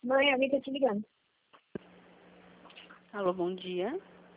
Mãe, alguém tá te ligando. Alô, bom dia.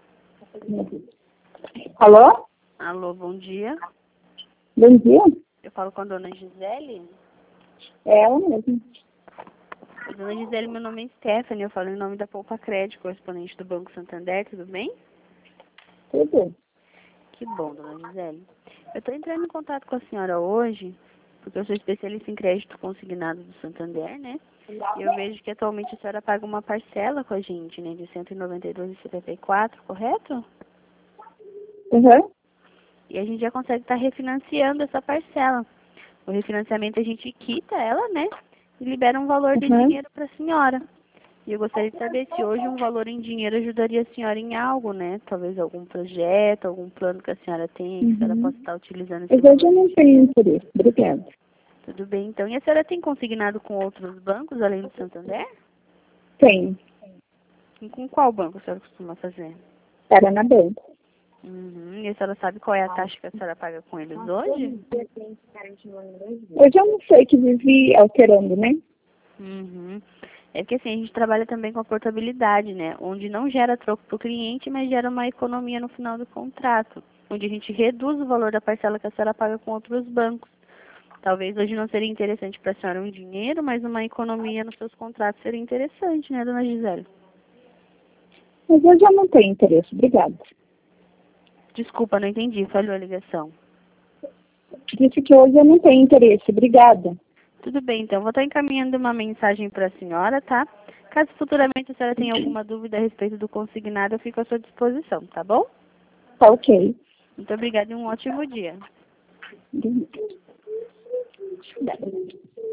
Alô? Alô, bom dia. Bom dia. Eu falo com a dona Gisele. É ela mesmo. Dona Gisele, meu nome é Stephanie, eu falo em nome da Poupa Crédito, correspondente do Banco Santander, tudo bem? Tudo. Que bom, dona Gisele. Eu estou entrando em contato com a senhora hoje, porque eu sou especialista em crédito consignado do Santander, né? E eu vejo que atualmente a senhora paga uma parcela com a gente, né, de R$ 192,74, correto? Uhum. E a gente já consegue estar refinanciando essa parcela. O refinanciamento a gente quita ela, né? E libera um valor de Uhum. dinheiro para a senhora. E eu gostaria de saber se hoje um valor em dinheiro ajudaria a senhora em algo, né? Talvez algum projeto, algum plano que a senhora tem, que a senhora Uhum. possa estar utilizando esse Mas hoje valor eu em não tenho dinheiro. interesse. Obrigada. Tudo bem, então. E a senhora tem consignado com outros bancos, além do Santander? Tenho. E com qual banco a senhora costuma fazer? Paranabanco. Uhum. E a senhora sabe qual é a taxa que a senhora paga com eles hoje? Hoje eu não sei que vive alterando, né? Uhum. É porque assim, a gente trabalha também com a portabilidade, né? Onde não gera troco para o cliente, mas gera uma economia no final do contrato. Onde a gente reduz o valor da parcela que a senhora paga com outros bancos. Talvez hoje não seria interessante para a senhora um dinheiro, mas uma economia nos seus contratos seria interessante, né, dona Gisele? Mas hoje eu não tenho interesse. Obrigada. Desculpa, não entendi, falhou a ligação. Disse que hoje eu não tenho interesse. Obrigada. Tudo bem, então, vou estar encaminhando uma mensagem para a senhora, tá? Caso futuramente a senhora tenha alguma dúvida a respeito do consignado, eu fico à sua disposição, tá bom? Tá ok. Muito obrigada e um ótimo dia. Obrigada.